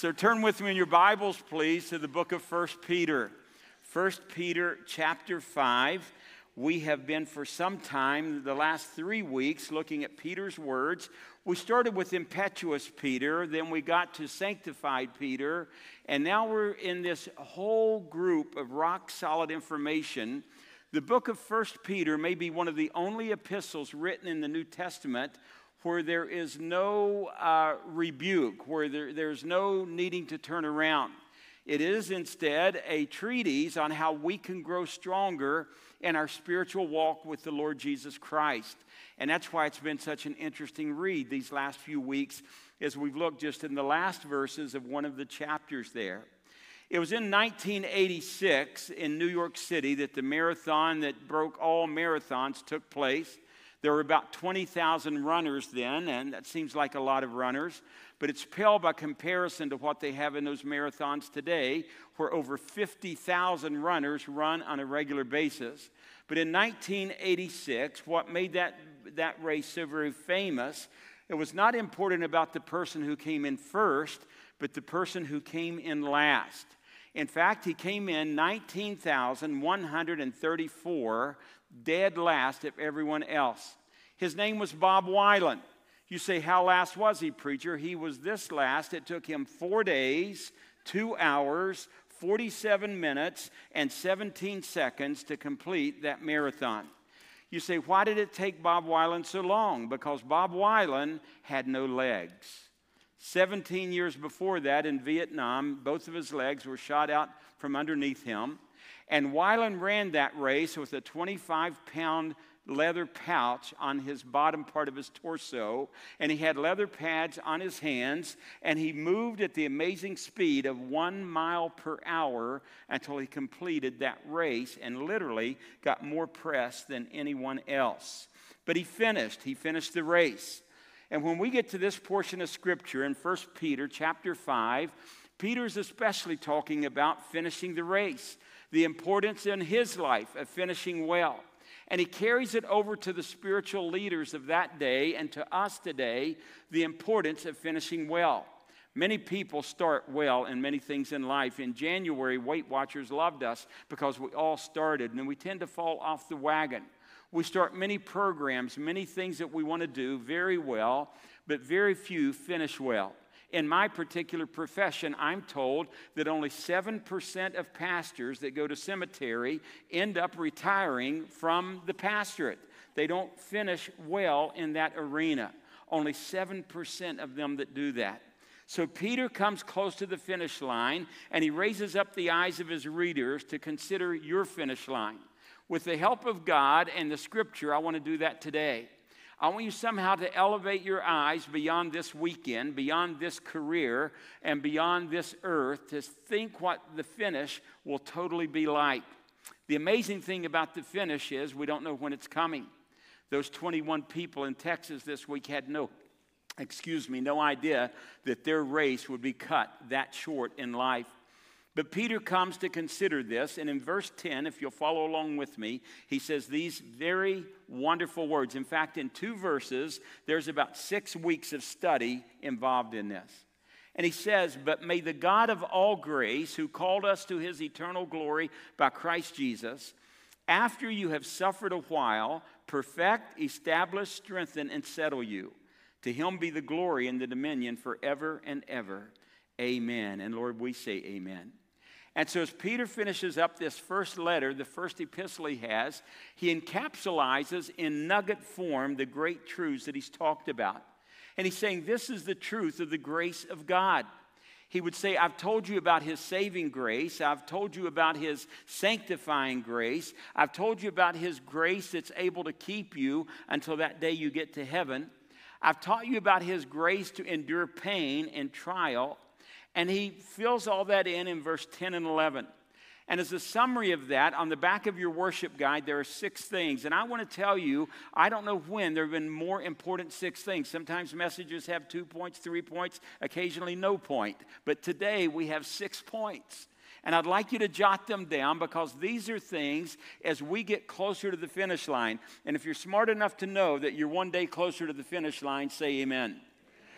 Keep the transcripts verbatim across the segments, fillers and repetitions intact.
So turn with me in your Bibles, please, to the book of First Peter. First Peter chapter five. We have been for some time, the last three weeks, looking at Peter's words. We started with impetuous Peter, then we got to sanctified Peter, and now we're in this whole group of rock-solid information. The book of First Peter may be one of the only epistles written in the New Testament where there is no uh, rebuke, where there, there's no needing to turn around. It is instead a treatise on how we can grow stronger in our spiritual walk with the Lord Jesus Christ. And that's why it's been such an interesting read these last few weeks as we've looked just in the last verses of one of the chapters there. It was in nineteen eighty-six in New York City that the marathon that broke all marathons took place. There were about twenty thousand runners then, and that seems like a lot of runners, but it's pale by comparison to what they have in those marathons today, where over fifty thousand runners run on a regular basis. But in nineteen eighty-six, what made that, that race so very famous, it was not important about the person who came in first, but the person who came in last. In fact, he came in nineteen thousand one hundred thirty-four, dead last of everyone else. His name was Bob Weiland. You say, how last was he, preacher? He was this last. It took him four days, two hours, forty-seven minutes, and seventeen seconds to complete that marathon. You say, why did it take Bob Weiland so long? Because Bob Weiland had no legs. seventeen years before that in Vietnam, both of his legs were shot out from underneath him. And Weiland ran that race with a twenty-five pound leather pouch on his bottom part of his torso, and he had leather pads on his hands, and he moved at the amazing speed of one mile per hour until he completed that race and literally got more press than anyone else. But he finished. He finished the race. And when we get to this portion of Scripture in First Peter chapter five, Peter's especially talking about finishing the race, the importance in his life of finishing well. And he carries it over to the spiritual leaders of that day and to us today, the importance of finishing well. Many people start well in many things in life. In January, Weight Watchers loved us because we all started, and we tend to fall off the wagon. We start many programs, many things that we want to do very well, but very few finish well. In my particular profession, I'm told that only seven percent of pastors that go to seminary end up retiring from the pastorate. They don't finish well in that arena. Only seven percent of them that do that. So Peter comes close to the finish line, and he raises up the eyes of his readers to consider your finish line. With the help of God and the Scripture, I want to do that today. I want you somehow to elevate your eyes beyond this weekend, beyond this career, and beyond this earth to think what the finish will totally be like. The amazing thing about the finish is we don't know when it's coming. Those twenty-one people in Texas this week had no, excuse me, no idea that their race would be cut that short in life. But Peter comes to consider this, and in verse ten, if you'll follow along with me, he says these very wonderful words. In fact, in two verses, there's about six weeks of study involved in this. And he says, but may the God of all grace, who called us to his eternal glory by Christ Jesus, after you have suffered a while, perfect, establish, strengthen, and settle you. To him be the glory and the dominion forever and ever. Amen. And Lord, we say amen. And so as Peter finishes up this first letter, the first epistle he has, he encapsulizes in nugget form the great truths that he's talked about. And he's saying this is the truth of the grace of God. He would say, I've told you about his saving grace. I've told you about his sanctifying grace. I've told you about his grace that's able to keep you until that day you get to heaven. I've taught you about his grace to endure pain and trial. And he fills all that in in verse ten and eleven. And as a summary of that, on the back of your worship guide, there are six things. And I want to tell you, I don't know when there have been more important six things. Sometimes messages have two points, three points, occasionally no point. But today we have six points. And I'd like you to jot them down because these are things as we get closer to the finish line. And if you're smart enough to know that you're one day closer to the finish line, say amen.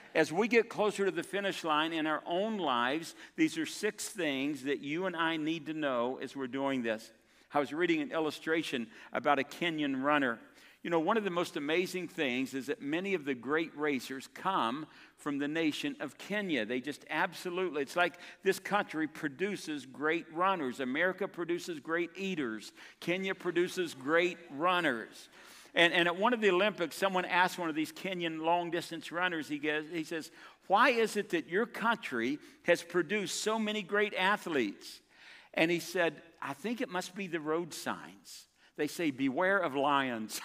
As we get closer to the finish line in our own lives, these are six things that you and I need to know as we're doing this. I was reading an illustration about a Kenyan runner. You know, one of the most amazing things is that many of the great racers come from the nation of Kenya. They just absolutely, it's like this country produces great runners. America produces great eaters. Kenya produces great runners. And, and at one of the Olympics, someone asked one of these Kenyan long-distance runners, he, goes, he says, why is it that your country has produced so many great athletes? And he said, I think it must be the road signs. They say, beware of lions.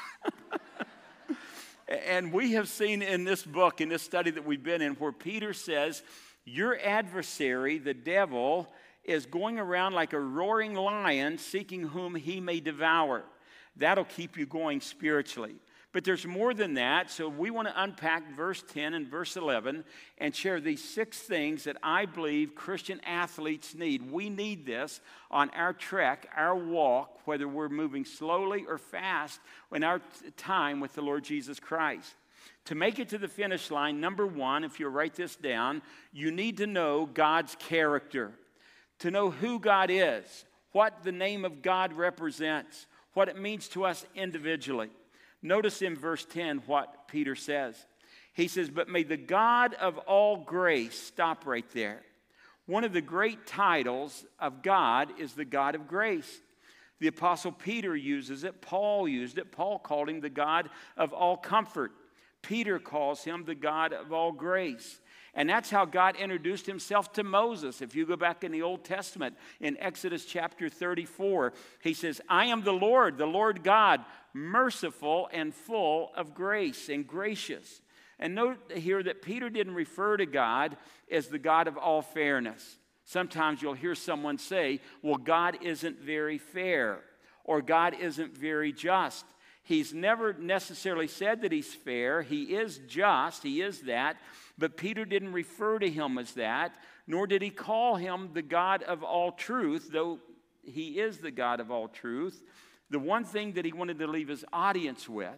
And we have seen in this book, in this study that we've been in, where Peter says, your adversary, the devil, is going around like a roaring lion, seeking whom he may devour. That'll keep you going spiritually. But there's more than that, so we want to unpack verse ten and verse eleven and share these six things that I believe Christian athletes need. We need this on our trek, our walk, whether we're moving slowly or fast in our time with the Lord Jesus Christ. To make it to the finish line, number one, if you write this down, you need to know God's character. To know who God is, what the name of God represents, what it means to us individually. Notice in verse ten what Peter says. He says, but may the God of all grace, stop right there. One of the great titles of God is the God of grace. The Apostle Peter uses it. Paul used it. Paul called him the God of all comfort. Peter calls him the God of all grace. And that's how God introduced himself to Moses. If you go back in the Old Testament, in Exodus chapter thirty-four, he says, I am the Lord, the Lord God, merciful and full of grace and gracious. And note here that Peter didn't refer to God as the God of all fairness. Sometimes you'll hear someone say, well, God isn't very fair, or God isn't very just. He's never necessarily said that he's fair. He is just. He is that. But Peter didn't refer to him as that, nor did he call him the God of all truth, though he is the God of all truth. The one thing that he wanted to leave his audience with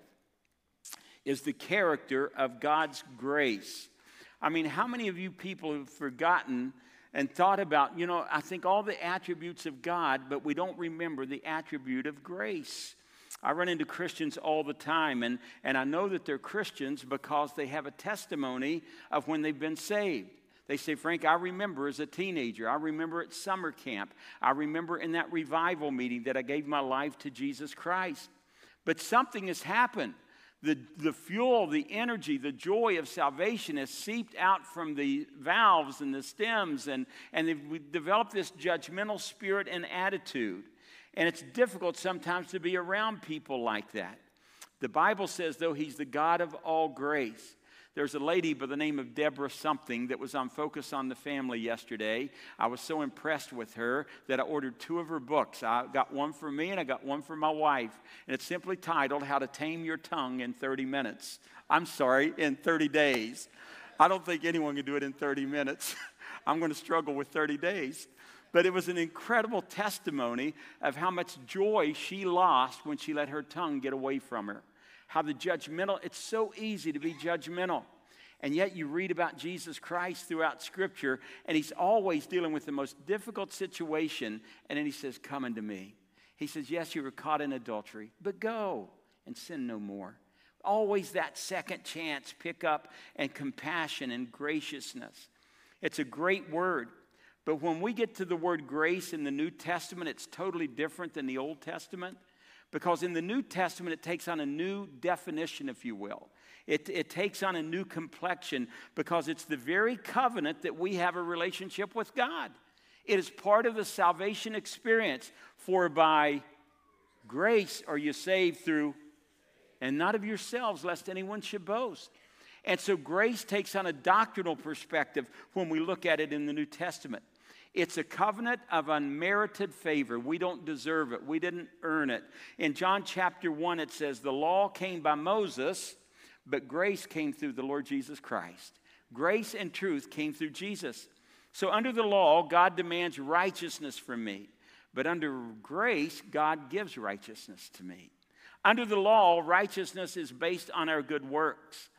is the character of God's grace. I mean, how many of you people have forgotten and thought about, you know, I think all the attributes of God, but we don't remember the attribute of grace. I run into Christians all the time, and, and I know that they're Christians because they have a testimony of when they've been saved. They say, Frank, I remember as a teenager. I remember at summer camp. I remember in that revival meeting that I gave my life to Jesus Christ. But something has happened. The, the fuel, the energy, the joy of salvation has seeped out from the valves and the stems, and, and they've developed this judgmental spirit and attitude. And it's difficult sometimes to be around people like that. The Bible says, though, he's the God of all grace. There's a lady by the name of Deborah something that was on Focus on the Family yesterday. I was so impressed with her that I ordered two of her books. I got one for me and I got one for my wife. And it's simply titled, How to Tame Your Tongue in thirty minutes. I'm sorry, in thirty days. I don't think anyone can do it in thirty minutes. I'm going to struggle with thirty days. But it was an incredible testimony of how much joy she lost when she let her tongue get away from her. How the judgmental, it's so easy to be judgmental. And yet you read about Jesus Christ throughout Scripture, and he's always dealing with the most difficult situation. And then he says, come unto me. He says, yes, you were caught in adultery, but go and sin no more. Always that second chance, pick up, and compassion and graciousness. It's a great word. But when we get to the word grace in the New Testament, it's totally different than the Old Testament. Because in the New Testament, it takes on a new definition, if you will. It, it takes on a new complexion because it's the very covenant that we have a relationship with God. It is part of the salvation experience. For by grace are you saved through, and not of yourselves, lest anyone should boast. And so grace takes on a doctrinal perspective when we look at it in the New Testament. It's a covenant of unmerited favor. We don't deserve it. We didn't earn it. In John chapter one, it says, the law came by Moses, but grace came through the Lord Jesus Christ. Grace and truth came through Jesus. So under the law, God demands righteousness from me. But under grace, God gives righteousness to me. Under the law, righteousness is based on our good works.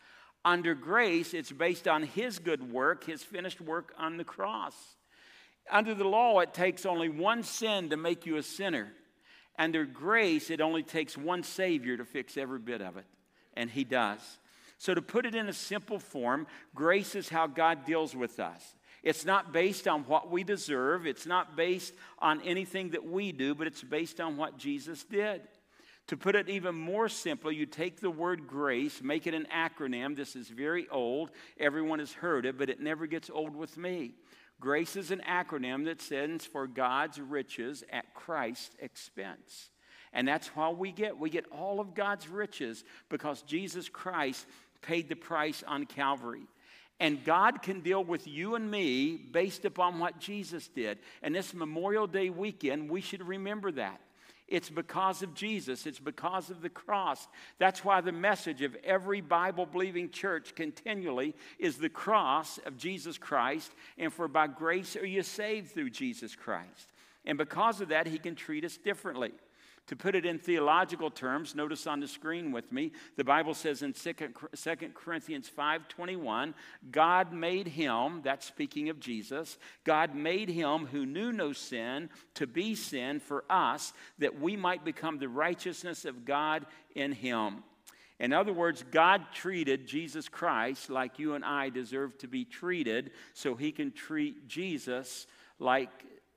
Under grace, it's based on his good work, his finished work on the cross. Under the law, it takes only one sin to make you a sinner. Under grace, it only takes one Savior to fix every bit of it, and he does. So to put it in a simple form, grace is how God deals with us. It's not based on what we deserve. It's not based on anything that we do, but it's based on what Jesus did. To put it even more simply, you take the word grace, make it an acronym. This is very old. Everyone has heard it, but it never gets old with me. Grace is an acronym that stands for God's riches at Christ's expense. And that's how we get. We get all of God's riches because Jesus Christ paid the price on Calvary. And God can deal with you and me based upon what Jesus did. And this Memorial Day weekend, we should remember that. It's because of Jesus. It's because of the cross. That's why the message of every Bible-believing church continually is the cross of Jesus Christ. And for by grace are you saved through Jesus Christ. And because of that, he can treat us differently. To put it in theological terms, notice on the screen with me, the Bible says in Second Corinthians five twenty-one, God made him, that's speaking of Jesus, God made him who knew no sin to be sin for us, that we might become the righteousness of God in him. In other words, God treated Jesus Christ like you and I deserve to be treated, so he can treat Jesus like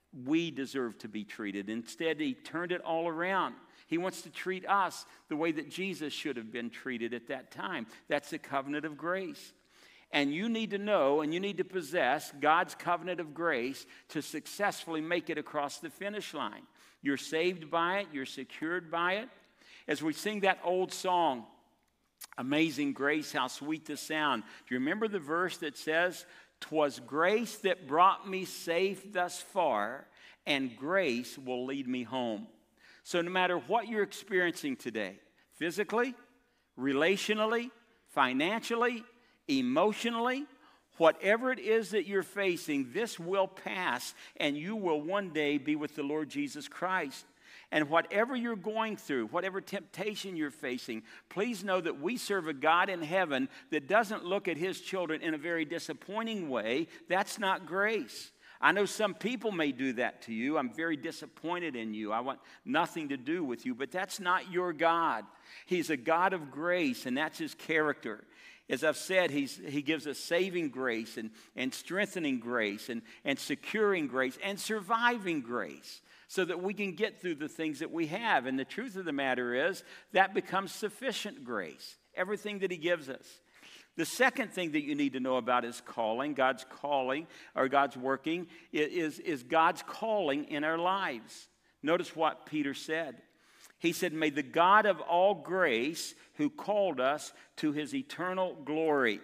we deserve to be treated. Instead, he turned it all around. He wants to treat us the way that Jesus should have been treated at that time. That's the covenant of grace. And you need to know and you need to possess God's covenant of grace to successfully make it across the finish line. You're saved by it. You're secured by it. As we sing that old song, Amazing Grace, how sweet the sound. Do you remember the verse that says, "'Twas grace that brought me safe thus far, and grace will lead me home." So no matter what you're experiencing today, physically, relationally, financially, emotionally, whatever it is that you're facing, this will pass, and you will one day be with the Lord Jesus Christ. And whatever you're going through, whatever temptation you're facing, please know that we serve a God in heaven that doesn't look at his children in a very disappointing way. That's not grace. I know some people may do that to you. I'm very disappointed in you. I want nothing to do with you, but that's not your God. He's a God of grace, and that's his character. As I've said, he's, he gives us saving grace and, and strengthening grace and, and securing grace and surviving grace, so that we can get through the things that we have. And the truth of the matter is, that becomes sufficient grace, everything that he gives us. The second thing that you need to know about his calling, God's calling, or God's working, is, is God's calling in our lives. Notice what Peter said. He said, "May the God of all grace, who called us to his eternal glory."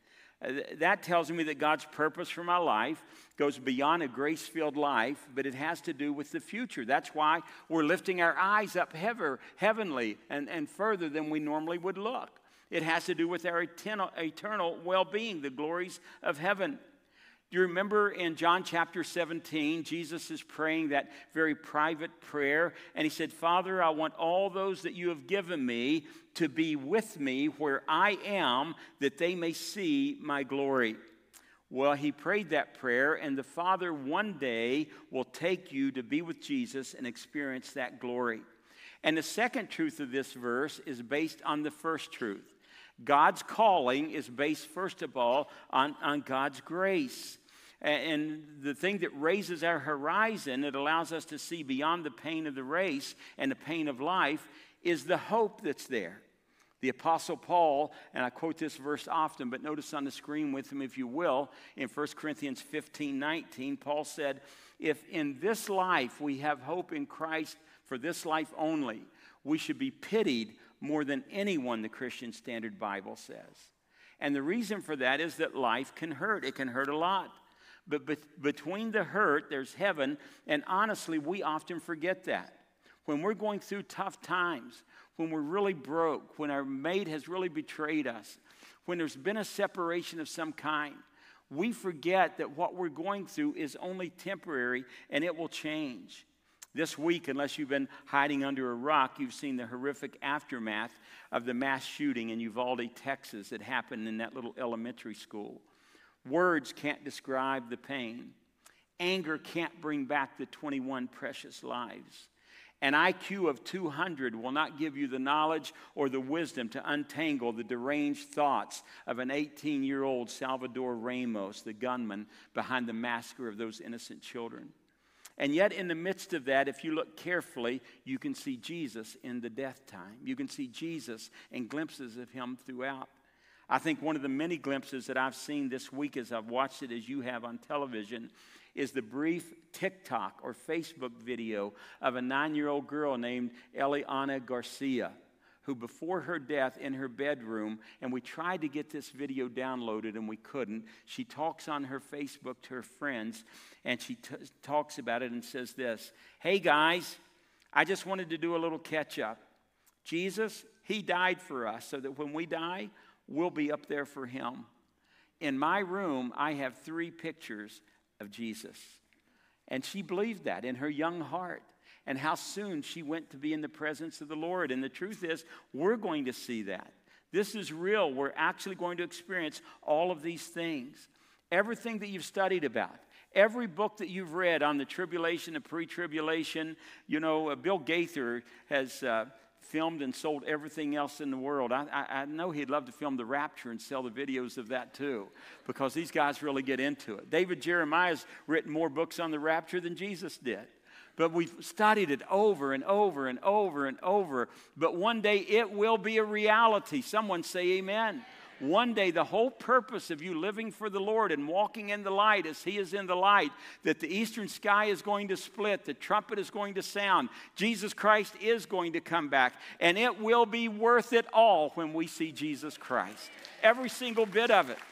That tells me that God's purpose for my life goes beyond a grace-filled life, but it has to do with the future. That's why we're lifting our eyes up heaven, heavenly and, and further than we normally would look. It has to do with our eternal, eternal well-being, the glories of heaven. Do you remember in John chapter seventeen, Jesus is praying that very private prayer, and he said, "Father, I want all those that you have given me to be with me where I am, that they may see my glory." Well, he prayed that prayer, and the Father one day will take you to be with Jesus and experience that glory. And the second truth of this verse is based on the first truth. God's calling is based, first of all, on, on God's grace. And the thing that raises our horizon, it allows us to see beyond the pain of the race and the pain of life, is the hope that's there. The Apostle Paul, and I quote this verse often, but notice on the screen with him if you will, in First Corinthians fifteen nineteen, Paul said, "If in this life we have hope in Christ for this life only, we should be pitied more than anyone," the Christian Standard Bible says. And the reason for that is that life can hurt. It can hurt a lot. But be- between the hurt, there's heaven, and honestly, we often forget that. When we're going through tough times, when we're really broke, when our mate has really betrayed us, when there's been a separation of some kind, we forget that what we're going through is only temporary and it will change. This week, unless you've been hiding under a rock, you've seen the horrific aftermath of the mass shooting in Uvalde, Texas that happened in that little elementary school. Words can't describe the pain. Anger can't bring back the twenty-one precious lives. An I Q of two hundred will not give you the knowledge or the wisdom to untangle the deranged thoughts of an eighteen-year-old Salvador Ramos, the gunman behind the massacre of those innocent children. And yet in the midst of that, if you look carefully, you can see Jesus in the death time. You can see Jesus and glimpses of him throughout. I think one of the many glimpses that I've seen this week as I've watched it as you have on television is the brief TikTok or Facebook video of a nine-year-old girl named Eliana Garcia, who before her death in her bedroom, and we tried to get this video downloaded and we couldn't, she talks on her Facebook to her friends, and she t- talks about it and says this: "Hey guys, I just wanted to do a little catch-up. Jesus, he died for us so that when we die, we'll be up there for him. In my room, I have three pictures of Jesus." And she believed that in her young heart, and how soon she went to be in the presence of the Lord. And the truth is, we're going to see that. This is real. We're actually going to experience all of these things. Everything that you've studied about, every book that you've read on the tribulation and pre-tribulation, you know, uh, Bill Gaither has uh, filmed and sold everything else in the world. I, I, I know he'd love to film the rapture and sell the videos of that too, because these guys really get into it. David Jeremiah's written more books on the rapture than Jesus did. But we've studied it over and over and over and over. But one day it will be a reality. Someone say amen. One day the whole purpose of you living for the Lord and walking in the light as he is in the light, that the eastern sky is going to split, the trumpet is going to sound, Jesus Christ is going to come back, and it will be worth it all when we see Jesus Christ. Every single bit of it.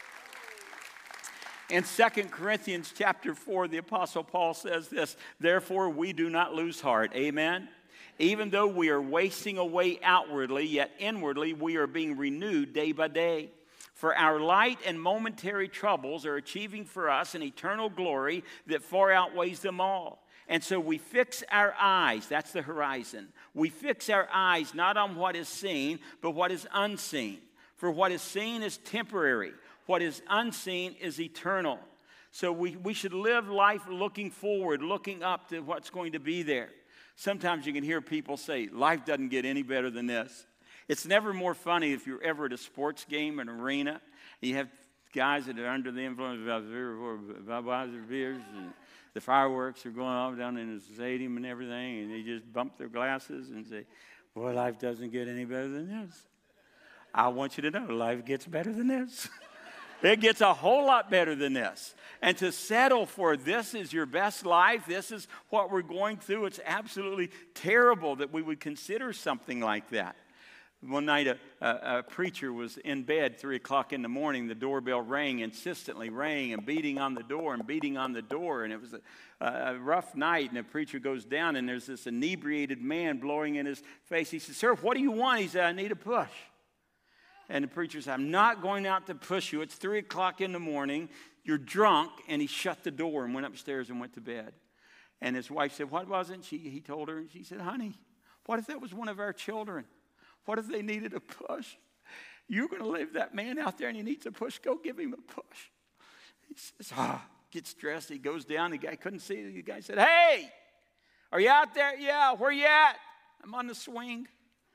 In Second Corinthians chapter four, the Apostle Paul says this: "Therefore we do not lose heart." Amen. "Even though we are wasting away outwardly, yet inwardly we are being renewed day by day. For our light and momentary troubles are achieving for us an eternal glory that far outweighs them all. And so we fix our eyes," that's the horizon, "we fix our eyes not on what is seen, but what is unseen. For what is seen is temporary. What is unseen is eternal." So we, we should live life looking forward, looking up to what's going to be there. Sometimes you can hear people say, life doesn't get any better than this. It's never more funny if you're ever at a sports game, an arena, and you have guys that are under the influence of Budweiser beers, and the fireworks are going off down in the stadium and everything, and they just bump their glasses and say, "Boy, life doesn't get any better than this." I want you to know, life gets better than this. It gets a whole lot better than this. And to settle for this is your best life, this is what we're going through, it's absolutely terrible that we would consider something like that. One night a, a, a preacher was in bed, three o'clock in the morning. The doorbell rang, insistently rang, and beating on the door and beating on the door. And it was a, a rough night, and the preacher goes down, and there's this inebriated man blowing in his face. He says, "Sir, what do you want?" He said, "I need a push." And the preacher said, "I'm not going out to push you. It's three o'clock in the morning. You're drunk." And he shut the door and went upstairs and went to bed. And his wife said, "What was it?" She, he told her, and she said, "Honey, what if that was one of our children? What if they needed a push? You're going to leave that man out there and he needs a push. Go give him a push." He says, ah, gets dressed. He goes down. The guy couldn't see it. The guy said, "Hey, are you out there?" "Yeah, where you at?" "I'm on the swing."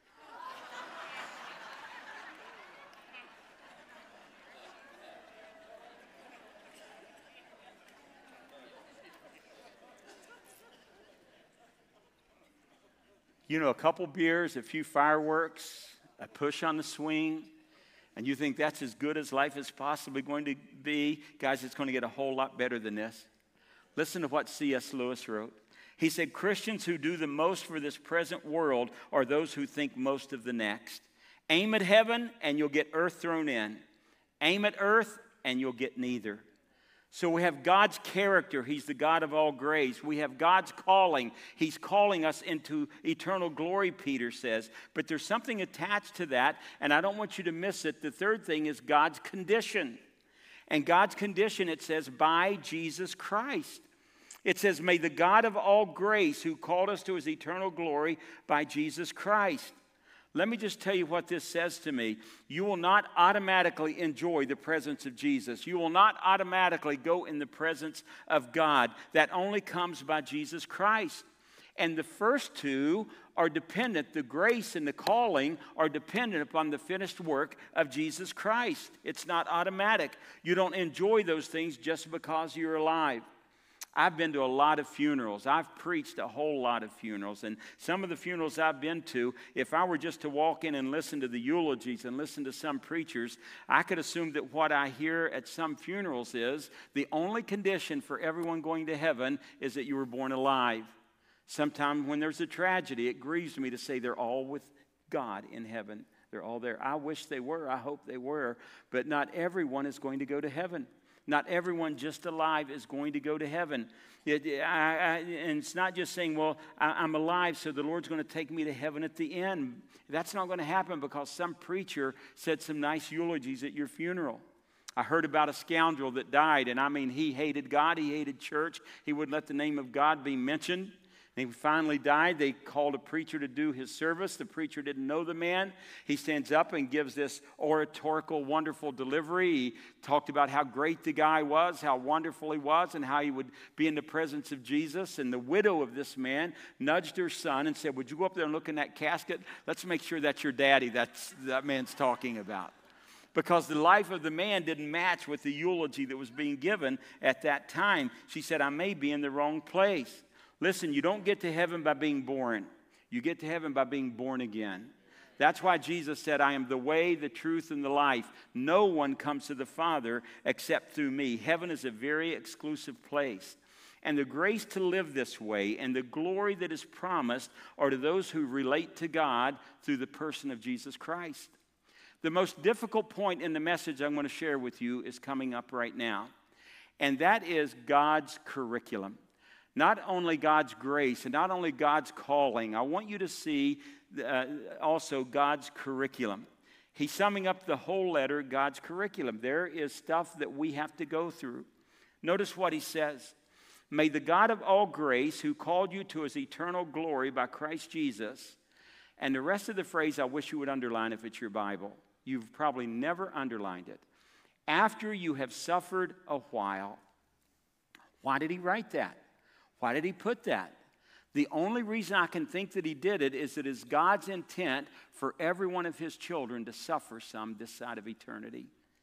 You know, a couple beers, a few fireworks, a push on the swing, and you think that's as good as life is possibly going to be. Guys, it's going to get a whole lot better than this. Listen to what C S Lewis wrote. He said, "Christians who do the most for this present world are those who think most of the next. Aim at heaven and you'll get earth thrown in. Aim at earth and you'll get neither." So we have God's character. He's the God of all grace. We have God's calling. He's calling us into eternal glory, Peter says. But there's something attached to that, and I don't want you to miss it. The third thing is God's condition. And God's condition, it says, by Jesus Christ. It says, may the God of all grace, who called us to his eternal glory by Jesus Christ. Let me just tell you what this says to me. You will not automatically enjoy the presence of Jesus. You will not automatically go in the presence of God. That only comes by Jesus Christ. And the first two are dependent, the grace and the calling are dependent upon the finished work of Jesus Christ. It's not automatic. You don't enjoy those things just because you're alive. I've been to a lot of funerals. I've preached a whole lot of funerals. And some of the funerals I've been to, if I were just to walk in and listen to the eulogies and listen to some preachers, I could assume that what I hear at some funerals is the only condition for everyone going to heaven is that you were born alive. Sometimes when there's a tragedy, it grieves me to say they're all with God in heaven. They're all there. I wish they were. I hope they were. But not everyone is going to go to heaven. Not everyone just alive is going to go to heaven. It, I, I, and it's not just saying, well, I, I'm alive, so the Lord's going to take me to heaven at the end. That's not going to happen because some preacher said some nice eulogies at your funeral. I heard about a scoundrel that died, and I mean, he hated God, he hated church. He wouldn't let the name of God be mentioned. And he finally died. They called a preacher to do his service. The preacher didn't know the man. He stands up and gives this oratorical, wonderful delivery. He talked about how great the guy was, how wonderful he was, and how he would be in the presence of Jesus. And the widow of this man nudged her son and said, would you go up there and look in that casket? Let's make sure that's your daddy that's, that man's talking about. Because the life of the man didn't match with the eulogy that was being given at that time. She said, I may be in the wrong place. Listen, you don't get to heaven by being born. You get to heaven by being born again. That's why Jesus said, I am the way, the truth, and the life. No one comes to the Father except through me. Heaven is a very exclusive place. And the grace to live this way and the glory that is promised are to those who relate to God through the person of Jesus Christ. The most difficult point in the message I'm going to share with you is coming up right now. And that is God's curriculum. Not only God's grace and not only God's calling, I want you to see uh, also God's curriculum. He's summing up the whole letter, God's curriculum. There is stuff that we have to go through. Notice what he says. May the God of all grace, who called you to his eternal glory by Christ Jesus, and the rest of the phrase I wish you would underline if it's your Bible. You've probably never underlined it. After you have suffered a while. Why did he write that? Why did he put that? The only reason I can think that he did it is that it is God's intent for every one of his children to suffer some this side of eternity.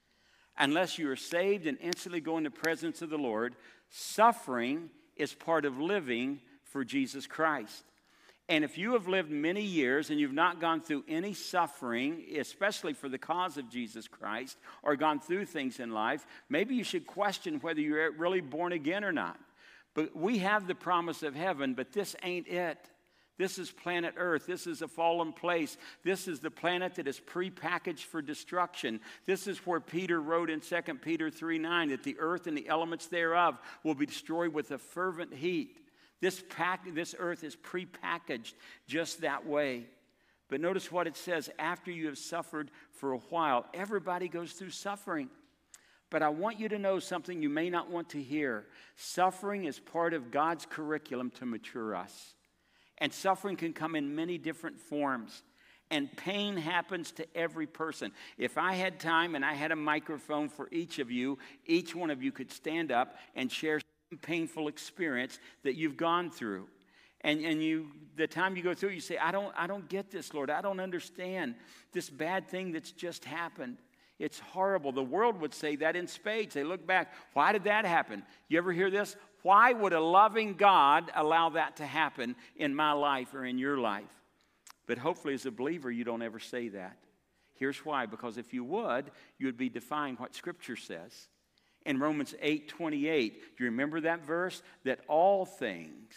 Unless you are saved and instantly go in the presence of the Lord, suffering is part of living for Jesus Christ. And if you have lived many years and you've not gone through any suffering, especially for the cause of Jesus Christ, or gone through things in life, maybe you should question whether you're really born again or not. But we have the promise of heaven, but this ain't it. This is planet Earth. This is a fallen place. This is the planet that is prepackaged for destruction. This is where Peter wrote in Second Peter three nine that the earth and the elements thereof will be destroyed with a fervent heat. This, pack, this earth is prepackaged just that way. But notice what it says, after you have suffered for a while. Everybody goes through suffering. But I want you to know something you may not want to hear. Suffering is part of God's curriculum to mature us. And suffering can come in many different forms. And pain happens to every person. If I had time and I had a microphone for each of you, each one of you could stand up and share some painful experience that you've gone through. And, and you, the time you go through it, you say, I don't, I don't get this, Lord. I don't understand this bad thing that's just happened. It's horrible. The world would say that in spades. They look back. Why did that happen? You ever hear this? Why would a loving God allow that to happen in my life or in your life? But hopefully as a believer, you don't ever say that. Here's why. Because if you would, you would be defying what Scripture says. In Romans eight twenty-eight, do you remember that verse? That all things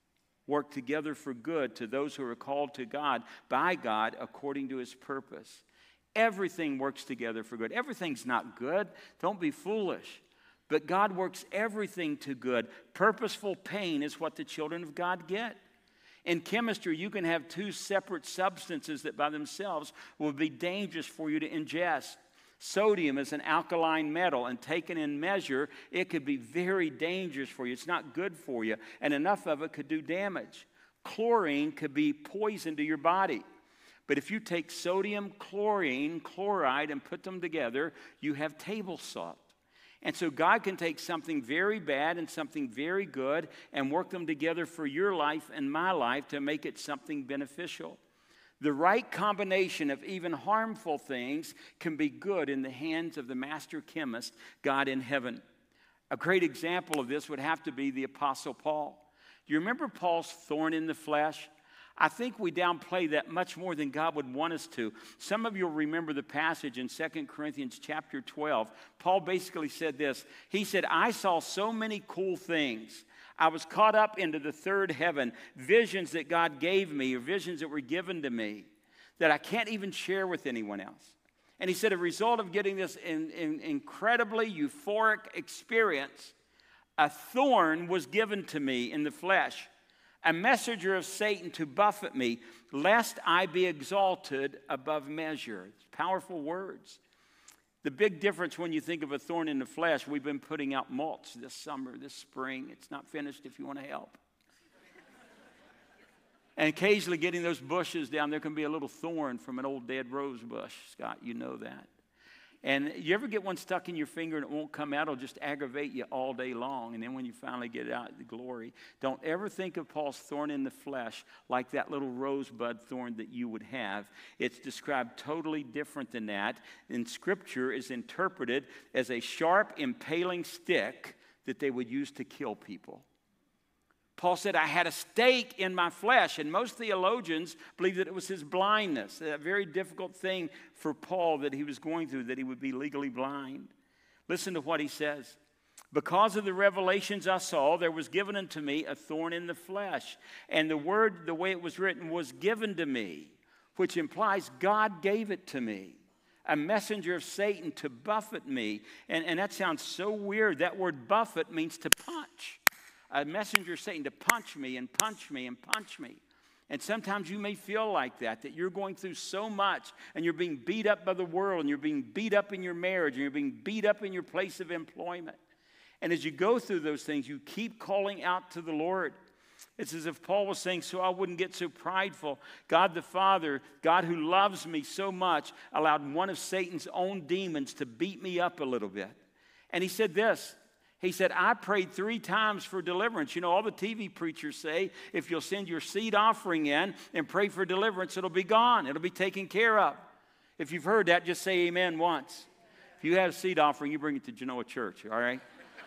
work together for good to those who are called to God by God according to his purpose. Everything works together for good. Everything's not good. Don't be foolish. But God works everything to good. Purposeful pain is what the children of God get. In chemistry, you can have two separate substances that by themselves will be dangerous for you to ingest. Sodium is an alkaline metal, and taken in measure, it could be very dangerous for you. It's not good for you, and enough of it could do damage. Chlorine could be poison to your body. But if you take sodium, chlorine, chloride, and put them together, you have table salt. And so God can take something very bad and something very good and work them together for your life and my life to make it something beneficial. The right combination of even harmful things can be good in the hands of the master chemist, God in heaven. A great example of this would have to be the Apostle Paul. Do you remember Paul's thorn in the flesh? I think we downplay that much more than God would want us to. Some of you will remember the passage in Second Corinthians chapter twelve. Paul basically said this. He said, I saw so many cool things. I was caught up into the third heaven, visions that God gave me, or visions that were given to me, that I can't even share with anyone else. And he said, a result of getting this in, in, incredibly euphoric experience, a thorn was given to me in the flesh, a messenger of Satan to buffet me, lest I be exalted above measure. It's powerful words. The big difference when you think of a thorn in the flesh, we've been putting out mulch this summer, this spring. It's not finished if you want to help. And occasionally getting those bushes down, there can be a little thorn from an old dead rose bush. Scott, you know that. And you ever get one stuck in your finger and it won't come out? It'll just aggravate you all day long. And then when you finally get it out, the glory. Don't ever think of Paul's thorn in the flesh like that little rosebud thorn that you would have. It's described totally different than that. In Scripture is interpreted as a sharp, impaling stick that they would use to kill people. Paul said, I had a stake in my flesh, and most theologians believe that it was his blindness, a very difficult thing for Paul that he was going through, that he would be legally blind. Listen to what he says. Because of the revelations I saw, there was given unto me a thorn in the flesh. And the word, the way it was written, was given to me, which implies God gave it to me. A messenger of Satan to buffet me. And, and that sounds so weird. That word buffet means to punch. A messenger of Satan to punch me and punch me and punch me. And sometimes you may feel like that, that you're going through so much and you're being beat up by the world and you're being beat up in your marriage and you're being beat up in your place of employment. And as you go through those things, you keep calling out to the Lord. It's as if Paul was saying, so I wouldn't get so prideful. God the Father, God who loves me so much, allowed one of Satan's own demons to beat me up a little bit. And he said this. He said, I prayed three times for deliverance. You know, all the T V preachers say, if you'll send your seed offering in and pray for deliverance, it'll be gone. It'll be taken care of. If you've heard that, just say amen once. If you have a seed offering, you bring it to Genoa Church, all right?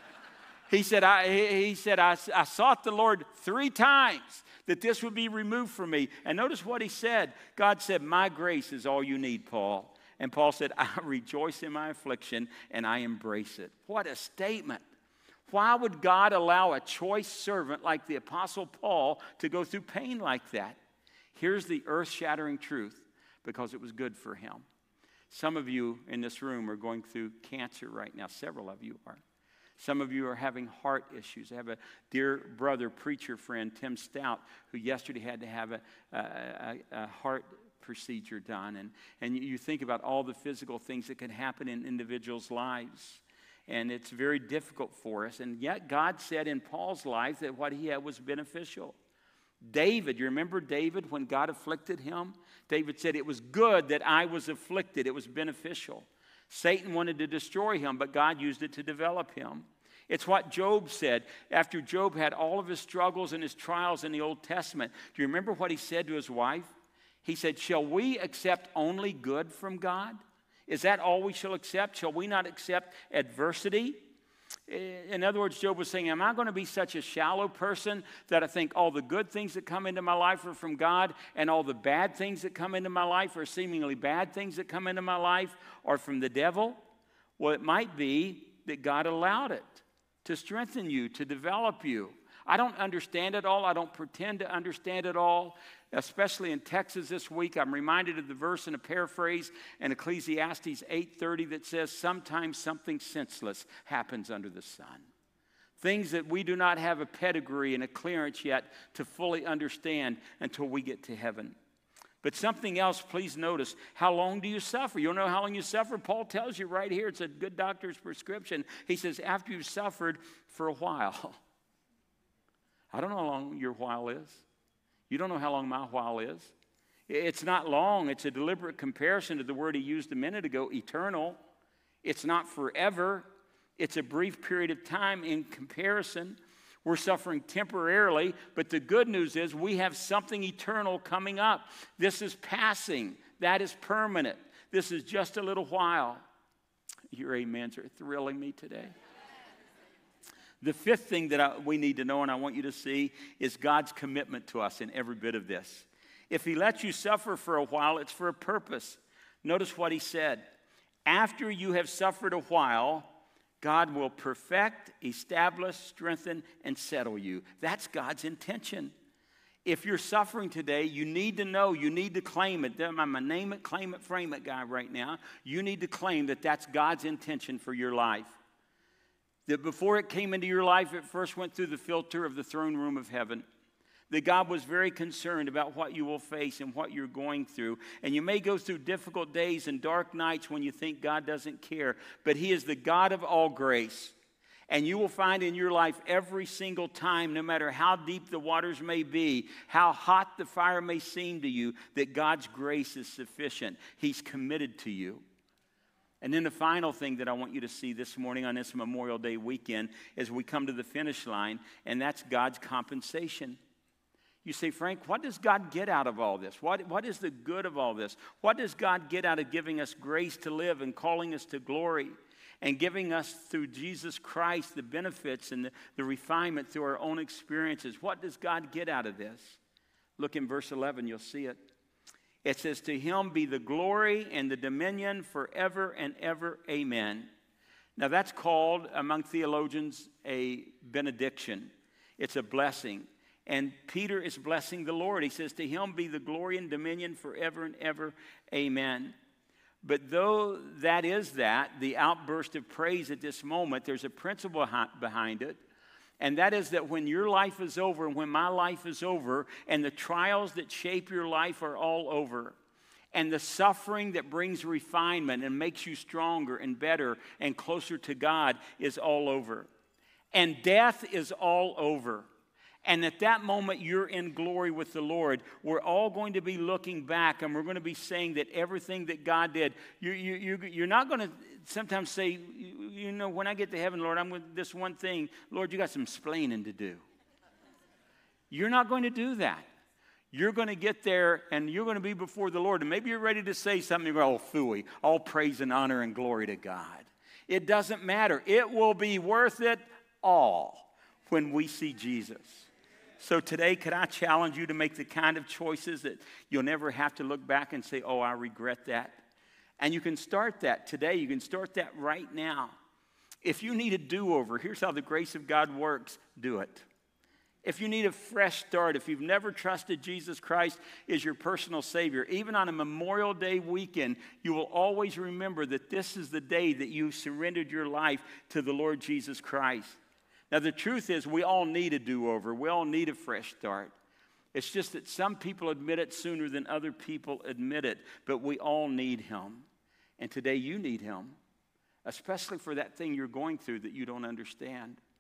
He said, I, he said I, I sought the Lord three times that this would be removed from me. And notice what he said. God said, my grace is all you need, Paul. And Paul said, I rejoice in my affliction and I embrace it. What a statement. Why would God allow a choice servant like the Apostle Paul to go through pain like that? Here's the earth-shattering truth, because it was good for him. Some of you in this room are going through cancer right now. Several of you are. Some of you are having heart issues. I have a dear brother, preacher friend, Tim Stout, who yesterday had to have a, a, a heart procedure done. And, and you think about all the physical things that can happen in individuals' lives. And it's very difficult for us. And yet God said in Paul's life that what he had was beneficial. David, you remember David when God afflicted him? David said, it was good that I was afflicted. It was beneficial. Satan wanted to destroy him, but God used it to develop him. It's what Job said after Job had all of his struggles and his trials in the Old Testament. Do you remember what he said to his wife? He said, shall we accept only good from God? Is that all we shall accept? Shall we not accept adversity? In other words, Job was saying, am I going to be such a shallow person that I think all the good things that come into my life are from God and all the bad things that come into my life or seemingly bad things that come into my life are from the devil? Well, it might be that God allowed it to strengthen you, to develop you. I don't understand it all. I don't pretend to understand it all. Especially in Texas this week, I'm reminded of the verse in a paraphrase in Ecclesiastes eight thirty that says, sometimes something senseless happens under the sun. Things that we do not have a pedigree and a clearance yet to fully understand until we get to heaven. But something else, please notice, how long do you suffer? You don't know how long you suffer? Paul tells you right here, it's a good doctor's prescription. He says, after you've suffered for a while. I don't know how long your while is. You don't know how long my while is. It's not long. It's a deliberate comparison to the word he used a minute ago, eternal. It's not forever. It's a brief period of time in comparison. We're suffering temporarily, but the good news is we have something eternal coming up. This is passing. That is permanent. This is just a little while. Your amens are thrilling me today. The fifth thing that I, we need to know, and I want you to see, is God's commitment to us in every bit of this. If he lets you suffer for a while, it's for a purpose. Notice what he said. After you have suffered a while, God will perfect, establish, strengthen, and settle you. That's God's intention. If you're suffering today, you need to know, you need to claim it. I'm a name it, claim it, frame it guy right now. You need to claim that that's God's intention for your life. That before it came into your life, it first went through the filter of the throne room of heaven. That God was very concerned about what you will face and what you're going through. And you may go through difficult days and dark nights when you think God doesn't care. But he is the God of all grace. And you will find in your life every single time, no matter how deep the waters may be, how hot the fire may seem to you, that God's grace is sufficient. He's committed to you. And then the final thing that I want you to see this morning on this Memorial Day weekend as we come to the finish line, and that's God's compensation. You say, Frank, what does God get out of all this? What, what is the good of all this? What does God get out of giving us grace to live and calling us to glory and giving us through Jesus Christ the benefits and the, the refinement through our own experiences? What does God get out of this? Look in verse eleven, you'll see it. It says, to him be the glory and the dominion forever and ever. Amen. Now that's called, among theologians, a benediction. It's a blessing. And Peter is blessing the Lord. He says, to him be the glory and dominion forever and ever. Amen. But though that is that, the outburst of praise at this moment, there's a principle behind it. And that is that when your life is over, and when my life is over, and the trials that shape your life are all over, and the suffering that brings refinement and makes you stronger and better and closer to God is all over, and death is all over, and at that moment you're in glory with the Lord, we're all going to be looking back and we're going to be saying that everything that God did, you, you, you, you're not going to sometimes say, you, you know, when I get to heaven, Lord, I'm with this one thing. Lord, you got some splaining to do. You're not going to do that. You're going to get there and you're going to be before the Lord. And maybe you're ready to say something, you go, oh, phooey, all praise and honor and glory to God. It doesn't matter. It will be worth it all when we see Jesus. So today, could I challenge you to make the kind of choices that you'll never have to look back and say, oh, I regret that. And you can start that today. You can start that right now. If you need a do-over, here's how the grace of God works. Do it. If you need a fresh start, if you've never trusted Jesus Christ as your personal Savior, even on a Memorial Day weekend, you will always remember that this is the day that you surrendered your life to the Lord Jesus Christ. Now, the truth is we all need a do-over. We all need a fresh start. It's just that some people admit it sooner than other people admit it, but we all need him. And today you need him, especially for that thing you're going through that you don't understand.